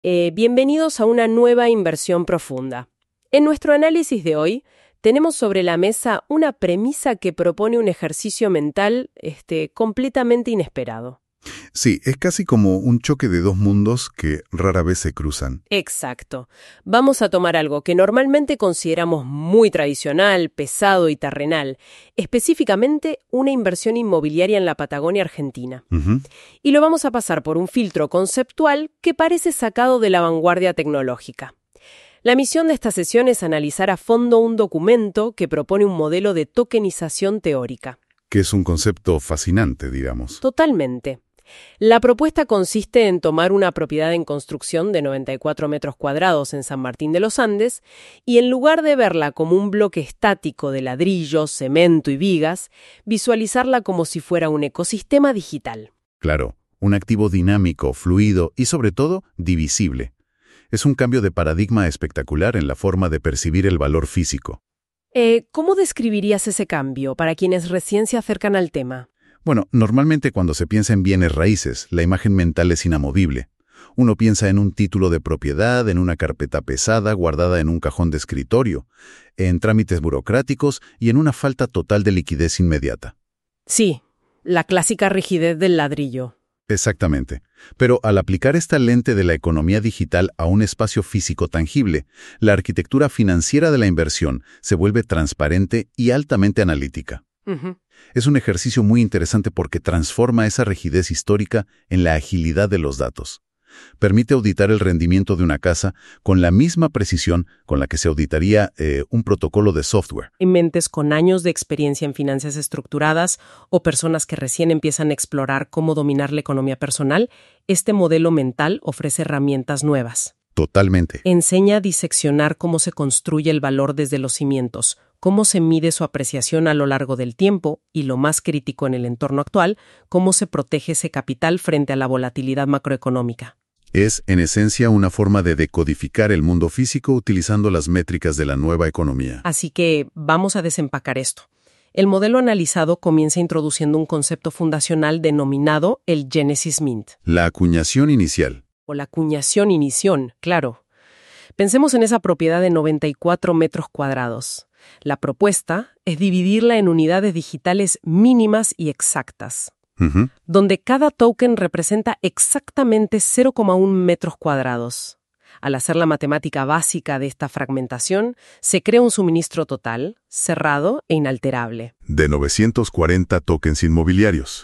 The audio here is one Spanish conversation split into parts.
Bienvenidos a una nueva inversión profunda. En nuestro análisis de hoy, tenemos sobre la mesa una premisa que propone un ejercicio mental completamente inesperado. Sí, es casi como un choque de dos mundos que rara vez se cruzan. Exacto. Vamos a tomar algo que normalmente consideramos muy tradicional, pesado y terrenal, específicamente una inversión inmobiliaria en la Patagonia Argentina. Y lo vamos a pasar por un filtro conceptual que parece sacado de la vanguardia tecnológica. La misión de esta sesión es analizar a fondo un documento que propone un modelo de tokenización teórica. Que es un concepto fascinante, digamos. Totalmente. La propuesta consiste en tomar una propiedad en construcción de 94 metros cuadrados en San Martín de los Andes y en lugar de verla como un bloque estático de ladrillos, cemento y vigas, visualizarla como si fuera un ecosistema digital. Claro, un activo dinámico, fluido y sobre todo divisible. Es un cambio de paradigma espectacular en la forma de percibir el valor físico. ¿Cómo describirías ese cambio para quienes recién se acercan al tema? Bueno, normalmente cuando se piensa en bienes raíces, la imagen mental es inamovible. Uno piensa en un título de propiedad, en una carpeta pesada guardada en un cajón de escritorio, en trámites burocráticos y en una falta total de liquidez inmediata. Sí, la clásica rigidez del ladrillo. Exactamente. Pero al aplicar esta lente de la economía digital a un espacio físico tangible, la arquitectura financiera de la inversión se vuelve transparente y altamente analítica. Es un ejercicio muy interesante porque transforma esa rigidez histórica en la agilidad de los datos. Permite auditar el rendimiento de una casa con la misma precisión con la que se auditaría un protocolo de software. En mentes con años de experiencia en finanzas estructuradas o personas que recién empiezan a explorar cómo dominar la economía personal, este modelo mental ofrece herramientas nuevas. Totalmente. Enseña a diseccionar cómo se construye el valor desde los cimientos, cómo se mide su apreciación a lo largo del tiempo y, lo más crítico en el entorno actual, cómo se protege ese capital frente a la volatilidad macroeconómica. Es, en esencia, una forma de decodificar el mundo físico utilizando las métricas de la nueva economía. Así que vamos a desempacar esto. El modelo analizado comienza introduciendo un concepto fundacional denominado el Genesis Mint. La acuñación inicial. O la acuñación inición, claro. Pensemos en esa propiedad de 94 metros cuadrados. La propuesta es dividirla en unidades digitales mínimas y exactas, donde cada token representa exactamente 0,1 metros cuadrados. Al hacer la matemática básica de esta fragmentación, se crea un suministro total, cerrado e inalterable. De 940 tokens inmobiliarios.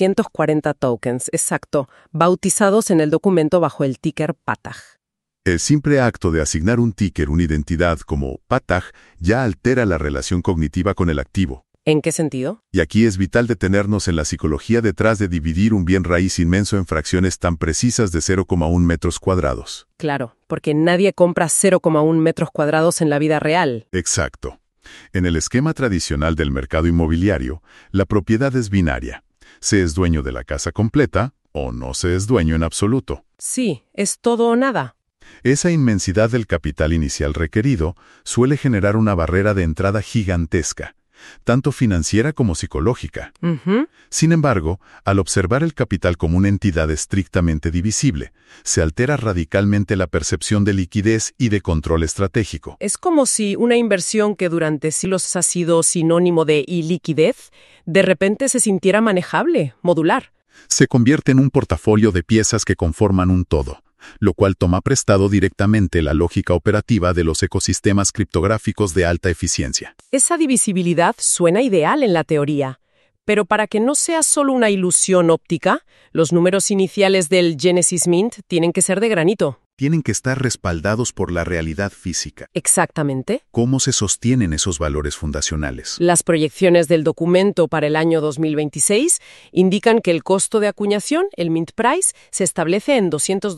940 tokens, exacto, bautizados en el documento bajo el ticker PATAG. El simple acto de asignar un ticker, una identidad como PATAG, ya altera la relación cognitiva con el activo. ¿En qué sentido? Y aquí es vital detenernos en la psicología detrás de dividir un bien raíz inmenso en fracciones tan precisas de 0,1 metros cuadrados. Claro, porque nadie compra 0,1 metros cuadrados en la vida real. Exacto. En el esquema tradicional del mercado inmobiliario, la propiedad es binaria. Se es dueño de la casa completa o no se es dueño en absoluto. Sí, es todo o nada. Esa inmensidad del capital inicial requerido suele generar una barrera de entrada gigantesca, tanto financiera como psicológica. Sin embargo, al observar el capital como una entidad estrictamente divisible, se altera radicalmente la percepción de liquidez y de control estratégico. Es como si una inversión que durante siglos ha sido sinónimo de iliquidez, de repente se sintiera manejable, modular. Se convierte en un portafolio de piezas que conforman un todo, lo cual toma prestado directamente la lógica operativa de los ecosistemas criptográficos de alta eficiencia. Esa divisibilidad suena ideal en la teoría, pero para que no sea solo una ilusión óptica, los números iniciales del Genesis Mint tienen que ser de granito. Tienen que estar respaldados por la realidad física. Exactamente. ¿Cómo se sostienen esos valores fundacionales? Las proyecciones del documento para el año 2026 indican que el costo de acuñación, el Mint Price, se establece en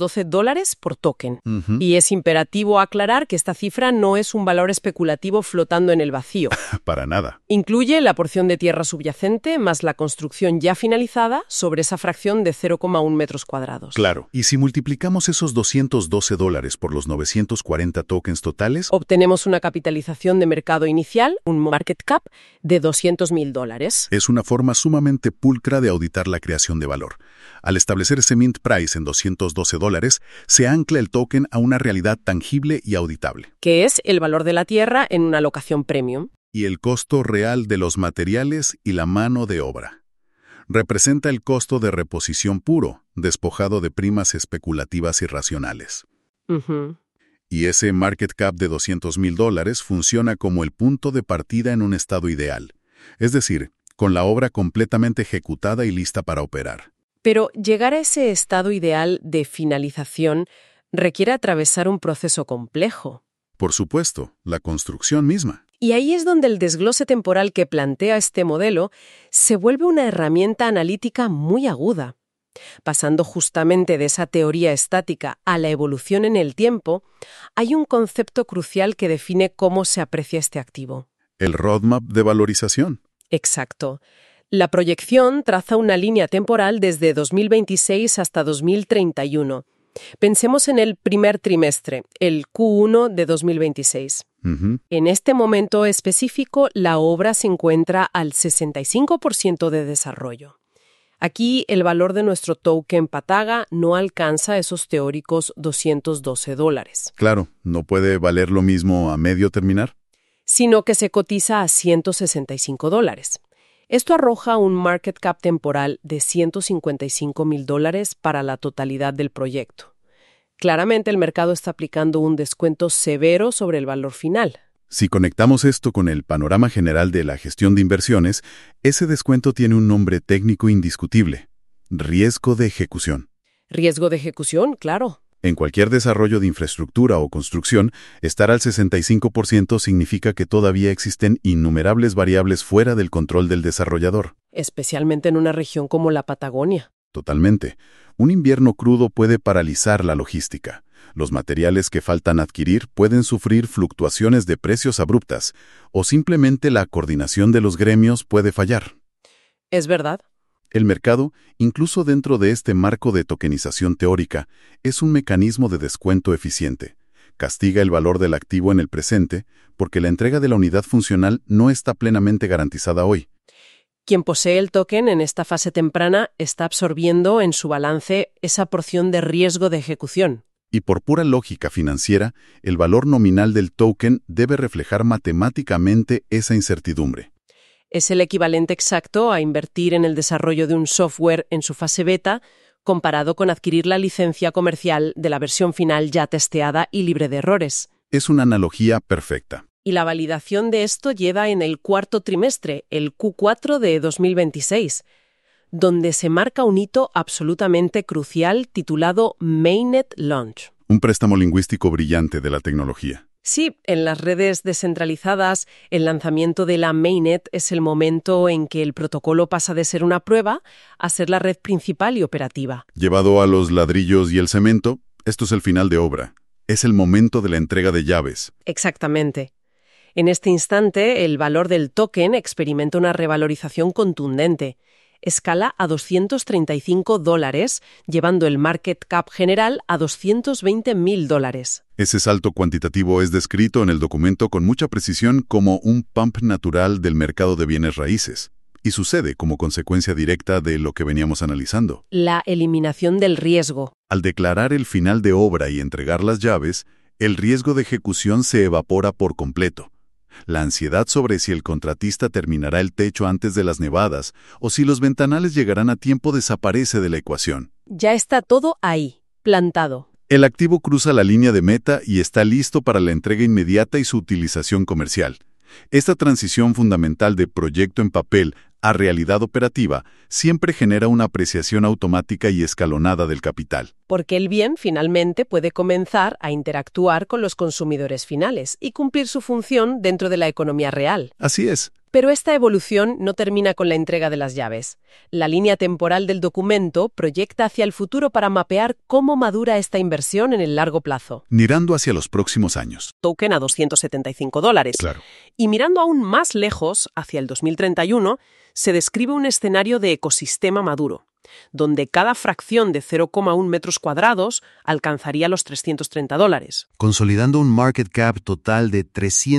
$212 por token. Y es imperativo aclarar que esta cifra no es un valor especulativo flotando en el vacío. Para nada. Incluye la porción de tierra subyacente más la construcción ya finalizada sobre esa fracción de 0,1 metros cuadrados. Claro. Y si multiplicamos esos $212 $212 por los 940 tokens totales, Obtenemos una capitalización de mercado inicial, un market cap, de $200.000. es una forma sumamente pulcra de auditar la creación de valor. Al establecer ese mint price en $212, se ancla el token a una realidad tangible y auditable. Que es el valor de la tierra en una locación premium. Y el costo real de los materiales y la mano de obra. Representa el costo de reposición puro, despojado de primas especulativas irracionales. Ujú. Y ese market cap de $200.000 funciona como el punto de partida en un estado ideal, es decir, con la obra completamente ejecutada y lista para operar. Pero llegar a ese estado ideal de finalización requiere atravesar un proceso complejo. Por supuesto, la construcción misma. Y ahí es donde el desglose temporal que plantea este modelo se vuelve una herramienta analítica muy aguda. Pasando justamente de esa teoría estática a la evolución en el tiempo, hay un concepto crucial que define cómo se aprecia este activo. El roadmap de valorización. Exacto. La proyección traza una línea temporal desde 2026 hasta 2031. Pensemos en el primer trimestre, el Q1 de 2026. En este momento específico, la obra se encuentra al 65% de desarrollo. Aquí, el valor de nuestro token Pataga no alcanza esos teóricos $212. Claro, no puede valer lo mismo a medio terminar. Sino que se cotiza a $165. Esto arroja un market cap temporal de $155.000 para la totalidad del proyecto. Claramente el mercado está aplicando un descuento severo sobre el valor final. Si conectamos esto con el panorama general de la gestión de inversiones, ese descuento tiene un nombre técnico indiscutible: riesgo de ejecución. Riesgo de ejecución, claro. En cualquier desarrollo de infraestructura o construcción, estar al 65% significa que todavía existen innumerables variables fuera del control del desarrollador. Especialmente en una región como la Patagonia. Totalmente. Un invierno crudo puede paralizar la logística. Los materiales que faltan adquirir pueden sufrir fluctuaciones de precios abruptas, o simplemente la coordinación de los gremios puede fallar. ¿Es verdad? El mercado, incluso dentro de este marco de tokenización teórica, es un mecanismo de descuento eficiente. Castiga el valor del activo en el presente porque la entrega de la unidad funcional no está plenamente garantizada hoy. Quien posee el token en esta fase temprana está absorbiendo en su balance esa porción de riesgo de ejecución. Y por pura lógica financiera, el valor nominal del token debe reflejar matemáticamente esa incertidumbre. Es el equivalente exacto a invertir en el desarrollo de un software en su fase beta, comparado con adquirir la licencia comercial de la versión final ya testeada y libre de errores. Es una analogía perfecta. Y la validación de esto llega en el cuarto trimestre, el Q4 de 2026, donde se marca un hito absolutamente crucial titulado Mainnet Launch. Un préstamo lingüístico brillante de la tecnología. Sí, en las redes descentralizadas, el lanzamiento de la Mainnet es el momento en que el protocolo pasa de ser una prueba a ser la red principal y operativa. Llevado a los ladrillos y el cemento, esto es el final de obra. Es el momento de la entrega de llaves. Exactamente. En este instante, el valor del token experimenta una revalorización contundente. Escala a $235, llevando el market cap general a $220.000. Ese salto cuantitativo es descrito en el documento con mucha precisión como un pump natural del mercado de bienes raíces, y sucede como consecuencia directa de lo que veníamos analizando. La eliminación del riesgo. Al declarar el final de obra y entregar las llaves, el riesgo de ejecución se evapora por completo. La ansiedad sobre si el contratista terminará el techo antes de las nevadas o si los ventanales llegarán a tiempo desaparece de la ecuación. Ya está todo ahí, plantado. El activo cruza la línea de meta y está listo para la entrega inmediata y su utilización comercial. Esta transición fundamental de proyecto en papel a realidad operativa siempre genera una apreciación automática y escalonada del capital. Porque el bien finalmente puede comenzar a interactuar con los consumidores finales y cumplir su función dentro de la economía real. Así es. Pero esta evolución no termina con la entrega de las llaves. La línea temporal del documento proyecta hacia el futuro para mapear cómo madura esta inversión en el largo plazo. Mirando hacia los próximos años. Token a $275. Claro. Y mirando aún más lejos, hacia el 2031, se describe un escenario de ecosistema maduro. donde cada fracción de 0,1 metros cuadrados alcanzaría los $330. Consolidando un market cap total de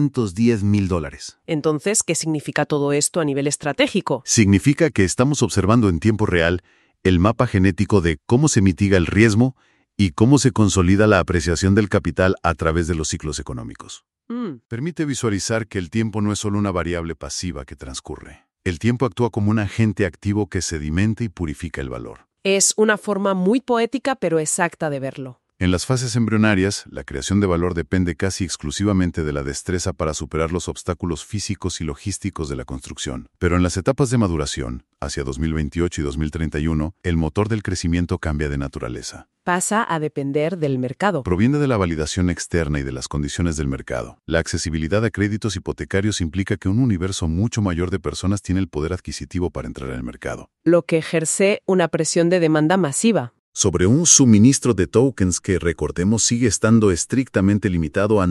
$310.000. Entonces, ¿qué significa todo esto a nivel estratégico? Significa que estamos observando en tiempo real el mapa genético de cómo se mitiga el riesgo y cómo se consolida la apreciación del capital a través de los ciclos económicos. Permite visualizar que el tiempo no es solo una variable pasiva que transcurre. El tiempo actúa como un agente activo que sedimenta y purifica el valor. Es una forma muy poética pero exacta de verlo. En las fases embrionarias, la creación de valor depende casi exclusivamente de la destreza para superar los obstáculos físicos y logísticos de la construcción. Pero en las etapas de maduración, hacia 2028 y 2031, el motor del crecimiento cambia de naturaleza. Pasa a depender del mercado. Proviene de la validación externa y de las condiciones del mercado. La accesibilidad a créditos hipotecarios implica que un universo mucho mayor de personas tiene el poder adquisitivo para entrar en el mercado, Lo que ejerce una presión de demanda masiva. sobre un suministro de tokens que, recordemos, sigue estando estrictamente limitado a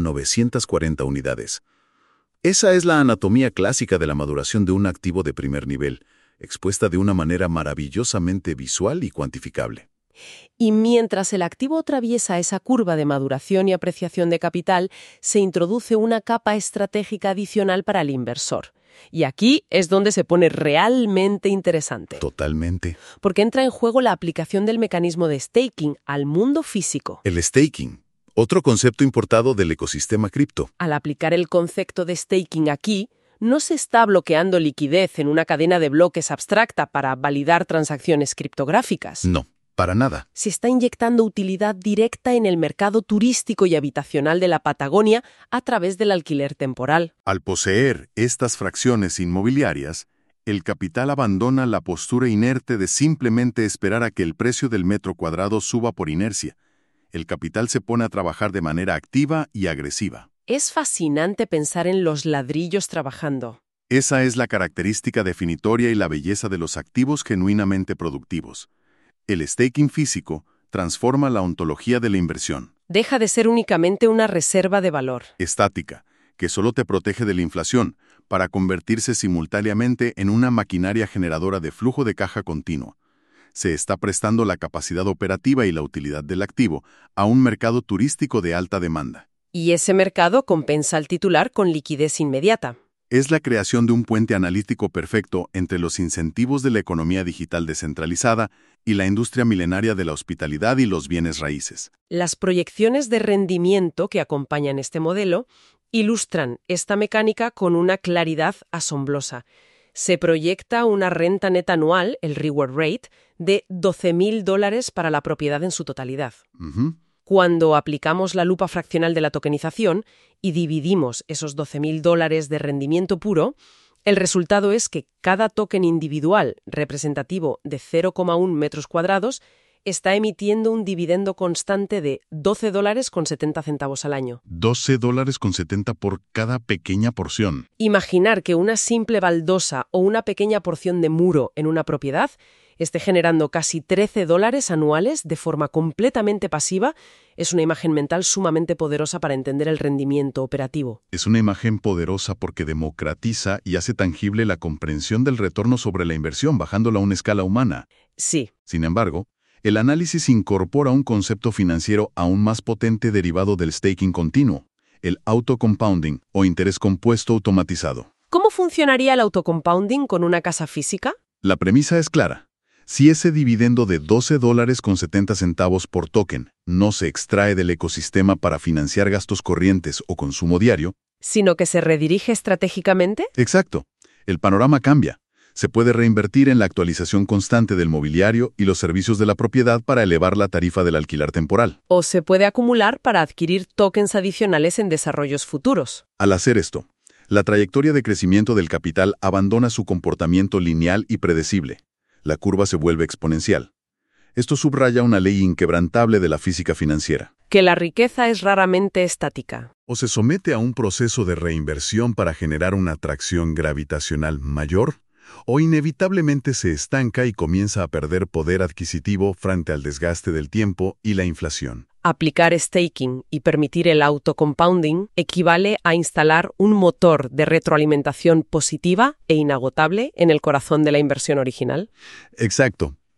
940 unidades. Esa es la anatomía clásica de la maduración de un activo de primer nivel, expuesta de una manera maravillosamente visual y cuantificable. Y mientras el activo atraviesa esa curva de maduración y apreciación de capital, se introduce una capa estratégica adicional para el inversor. Y aquí es donde se pone realmente interesante. Totalmente. Porque entra en juego la aplicación del mecanismo de staking al mundo físico. El staking, otro concepto importado del ecosistema cripto. Al aplicar el concepto de staking aquí, no se está bloqueando liquidez en una cadena de bloques abstracta para validar transacciones criptográficas. No, para nada. Se está inyectando utilidad directa en el mercado turístico y habitacional de la Patagonia a través del alquiler temporal. Al poseer estas fracciones inmobiliarias, el capital abandona la postura inerte de simplemente esperar a que el precio del metro cuadrado suba por inercia. El capital se pone a trabajar de manera activa y agresiva. Es fascinante pensar en los ladrillos trabajando. Esa es la característica definitoria y la belleza de los activos genuinamente productivos. El staking físico transforma la ontología de la inversión. Deja de ser únicamente una reserva de valor. Estática, que solo te protege de la inflación, para convertirse simultáneamente en una maquinaria generadora de flujo de caja continuo. Se está prestando la capacidad operativa y la utilidad del activo a un mercado turístico de alta demanda. Y ese mercado compensa al titular con liquidez inmediata. Es la creación de un puente analítico perfecto entre los incentivos de la economía digital descentralizada y la industria milenaria de la hospitalidad y los bienes raíces. Las proyecciones de rendimiento que acompañan este modelo ilustran esta mecánica con una claridad asombrosa. Se proyecta una renta neta anual, el reward rate, de $12.000 para la propiedad en su totalidad. Cuando aplicamos la lupa fraccional de la tokenización y dividimos esos $12.000 de rendimiento puro, el resultado es que cada token individual representativo de 0,1 metros cuadrados está emitiendo un dividendo constante de $12.70 al año. $12.70 por cada pequeña porción. Imaginar que una simple baldosa o una pequeña porción de muro en una propiedad esté generando casi $13 anuales de forma completamente pasiva es una imagen mental sumamente poderosa para entender el rendimiento operativo. Es una imagen poderosa porque democratiza y hace tangible la comprensión del retorno sobre la inversión, bajándola a una escala humana. Sí. Sin embargo, el análisis incorpora un concepto financiero aún más potente derivado del staking continuo, el autocompounding o interés compuesto automatizado. ¿Cómo funcionaría el autocompounding con una casa física? La premisa es clara. Si ese dividendo de $12.70 por token no se extrae del ecosistema para financiar gastos corrientes o consumo diario, sino que se redirige estratégicamente. Exacto. El panorama cambia. Se puede reinvertir en la actualización constante del mobiliario y los servicios de la propiedad para elevar la tarifa del alquiler temporal. O se puede acumular para adquirir tokens adicionales en desarrollos futuros. Al hacer esto, la trayectoria de crecimiento del capital abandona su comportamiento lineal y predecible. La curva se vuelve exponencial. Esto subraya una ley inquebrantable de la física financiera. Que la riqueza es raramente estática. O se somete a un proceso de reinversión para generar una atracción gravitacional mayor, o inevitablemente se estanca y comienza a perder poder adquisitivo frente al desgaste del tiempo y la inflación. Aplicar staking y permitir el autocompounding equivale a instalar un motor de retroalimentación positiva e inagotable en el corazón de la inversión original. Exacto.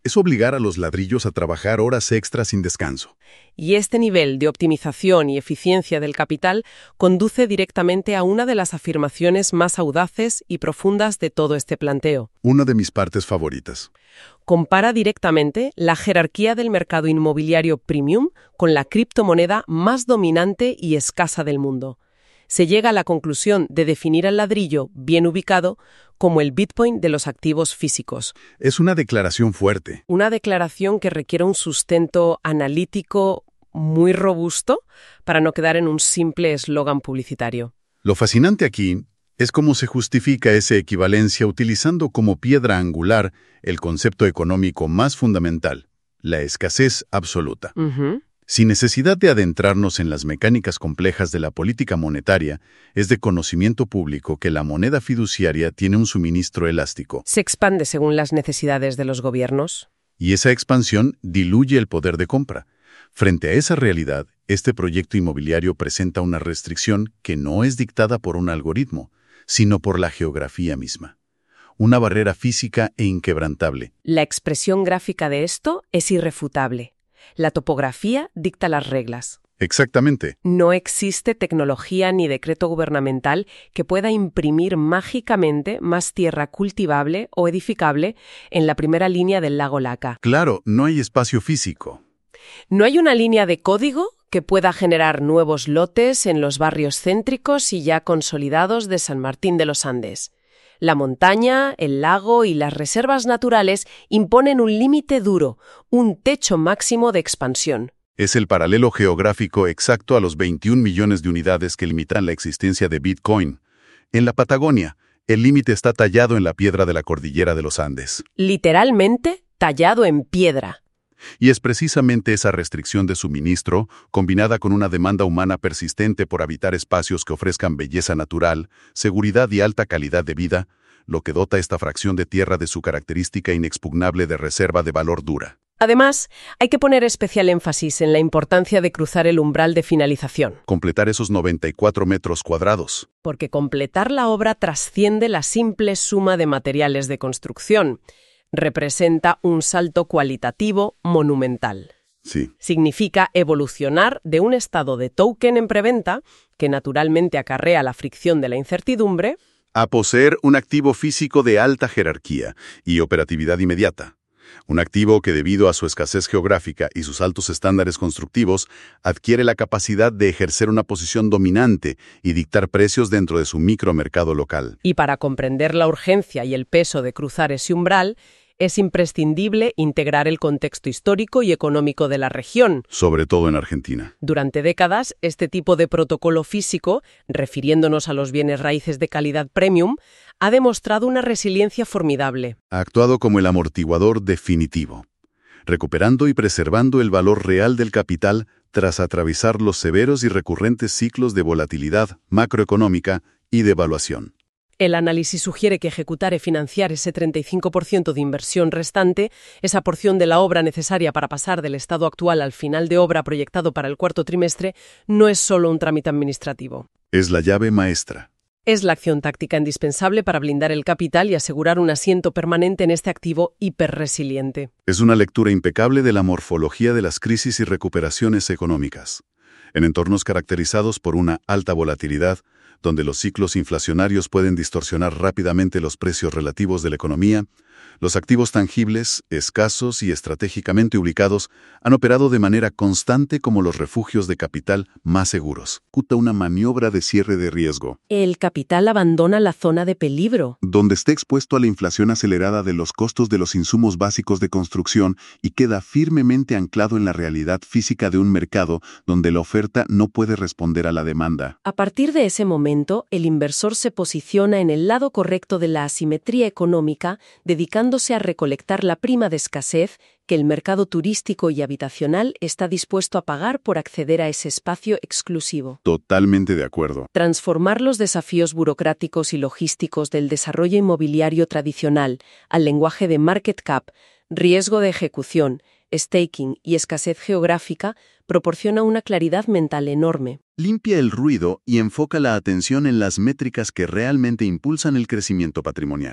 Es obligar a los ladrillos a trabajar horas extras sin descanso. Y este nivel de optimización y eficiencia del capital conduce directamente a una de las afirmaciones más audaces y profundas de todo este planteo. Una de mis partes favoritas. Compara directamente la jerarquía del mercado inmobiliario premium con la criptomoneda más dominante y escasa del mundo. Se llega a la conclusión de definir al ladrillo bien ubicado como el Bitcoin de los activos físicos. Es una declaración fuerte. Una declaración que requiere un sustento analítico muy robusto para no quedar en un simple eslogan publicitario. Lo fascinante aquí es cómo se justifica esa equivalencia utilizando como piedra angular el concepto económico más fundamental, la escasez absoluta. Sin necesidad de adentrarnos en las mecánicas complejas de la política monetaria, es de conocimiento público que la moneda fiduciaria tiene un suministro elástico. Se expande según las necesidades de los gobiernos. Y esa expansión diluye el poder de compra. Frente a esa realidad, este proyecto inmobiliario presenta una restricción que no es dictada por un algoritmo, sino por la geografía misma. Una barrera física e inquebrantable. La expresión gráfica de esto es irrefutable. La topografía dicta las reglas. Exactamente. No existe tecnología ni decreto gubernamental que pueda imprimir mágicamente más tierra cultivable o edificable en la primera línea del lago Laca. Claro, no hay espacio físico. No hay una línea de código que pueda generar nuevos lotes en los barrios céntricos y ya consolidados de San Martín de los Andes. La montaña, el lago y las reservas naturales imponen un límite duro, un techo máximo de expansión. Es el paralelo geográfico exacto a los 21 millones de unidades que limitan la existencia de Bitcoin. En la Patagonia, el límite está tallado en la piedra de la cordillera de los Andes. Literalmente tallado en piedra. Y es precisamente esa restricción de suministro, combinada con una demanda humana persistente por habitar espacios que ofrezcan belleza natural, seguridad y alta calidad de vida, lo que dota esta fracción de tierra de su característica inexpugnable de reserva de valor dura. Además, hay que poner especial énfasis en la importancia de cruzar el umbral de finalización. Completar esos 94 metros cuadrados. Porque completar la obra trasciende la simple suma de materiales de construcción. Representa un salto cualitativo monumental. Sí. Significa evolucionar de un estado de token en preventa, que naturalmente acarrea la fricción de la incertidumbre, A poseer un activo físico de alta jerarquía y operatividad inmediata. Un activo que, debido a su escasez geográfica y sus altos estándares constructivos, adquiere la capacidad de ejercer una posición dominante y dictar precios dentro de su micromercado local. Y para comprender la urgencia y el peso de cruzar ese umbral, es imprescindible integrar el contexto histórico y económico de la región. Sobre todo en Argentina. Durante décadas, este tipo de protocolo físico, refiriéndonos a los bienes raíces de calidad premium, ha demostrado una resiliencia formidable. Ha actuado como el amortiguador definitivo, recuperando y preservando el valor real del capital tras atravesar los severos y recurrentes ciclos de volatilidad macroeconómica y devaluación. El análisis sugiere que ejecutar y financiar ese 35% de inversión restante, esa porción de la obra necesaria para pasar del estado actual al final de obra proyectado para el cuarto trimestre, no es solo un trámite administrativo. Es la llave maestra. Es la acción táctica indispensable para blindar el capital y asegurar un asiento permanente en este activo hiperresiliente. Es una lectura impecable de la morfología de las crisis y recuperaciones económicas. En entornos caracterizados por una alta volatilidad, donde los ciclos inflacionarios pueden distorsionar rápidamente los precios relativos de la economía, los activos tangibles, escasos y estratégicamente ubicados han operado de manera constante como los refugios de capital más seguros. Ejecuta una maniobra de cierre de riesgo. El capital abandona la zona de peligro. Donde esté expuesto a la inflación acelerada de los costos de los insumos básicos de construcción y queda firmemente anclado en la realidad física de un mercado donde la oferta no puede responder a la demanda. A partir de ese momento, el inversor se posiciona en el lado correcto de la asimetría económica, dedicándose a recolectar la prima de escasez que el mercado turístico y habitacional está dispuesto a pagar por acceder a ese espacio exclusivo. Totalmente de acuerdo. Transformar los desafíos burocráticos y logísticos del desarrollo inmobiliario tradicional al lenguaje de market cap, riesgo de ejecución, staking y escasez geográfica proporciona una claridad mental enorme. Limpia el ruido y enfoca la atención en las métricas que realmente impulsan el crecimiento patrimonial.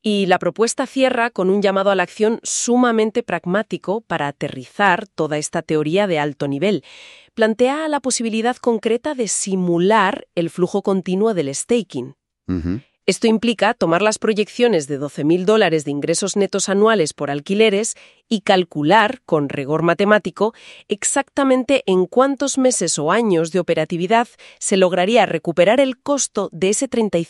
Y la propuesta cierra con un llamado a la acción sumamente pragmático para aterrizar toda esta teoría de alto nivel. Plantea la posibilidad concreta de simular el flujo continuo del staking. Ujú. Esto implica tomar las proyecciones de $12.000 de ingresos netos anuales por alquileres y calcular, con rigor matemático, exactamente en cuántos meses o años de operatividad se lograría recuperar el costo de ese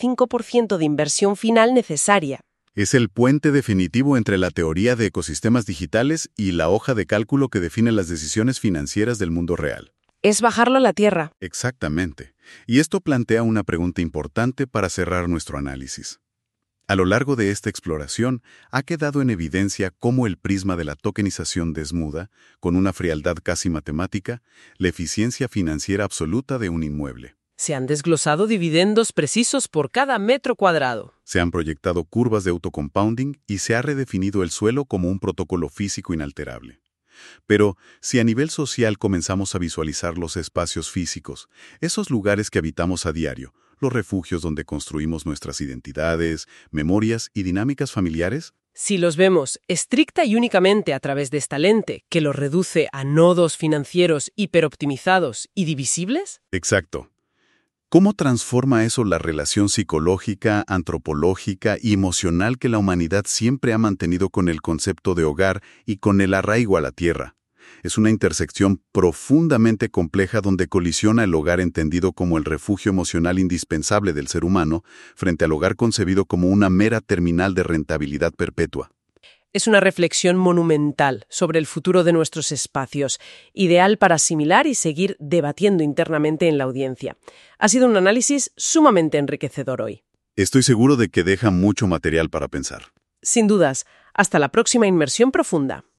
35% de inversión final necesaria. Es el puente definitivo entre la teoría de ecosistemas digitales y la hoja de cálculo que define las decisiones financieras del mundo real. Es bajarlo a la tierra. Exactamente. Y esto plantea una pregunta importante para cerrar nuestro análisis. A lo largo de esta exploración, ha quedado en evidencia cómo el prisma de la tokenización desnuda, con una frialdad casi matemática, la eficiencia financiera absoluta de un inmueble. Se han desglosado dividendos precisos por cada metro cuadrado. Se han proyectado curvas de autocompounding y se ha redefinido el suelo como un protocolo físico inalterable. Pero, si a nivel social comenzamos a visualizar los espacios físicos, esos lugares que habitamos a diario, los refugios donde construimos nuestras identidades, memorias y dinámicas familiares, Si los vemos estricta y únicamente a través de esta lente, que los reduce a nodos financieros hiperoptimizados y divisibles, exacto. ¿Cómo transforma eso la relación psicológica, antropológica y emocional que la humanidad siempre ha mantenido con el concepto de hogar y con el arraigo a la tierra? Es una intersección profundamente compleja donde colisiona el hogar entendido como el refugio emocional indispensable del ser humano frente al hogar concebido como una mera terminal de rentabilidad perpetua. es una reflexión monumental sobre el futuro de nuestros espacios, ideal para asimilar y seguir debatiendo internamente en la audiencia. Ha sido un análisis sumamente enriquecedor hoy. Estoy seguro de que deja mucho material para pensar. Sin dudas, hasta la próxima inmersión profunda.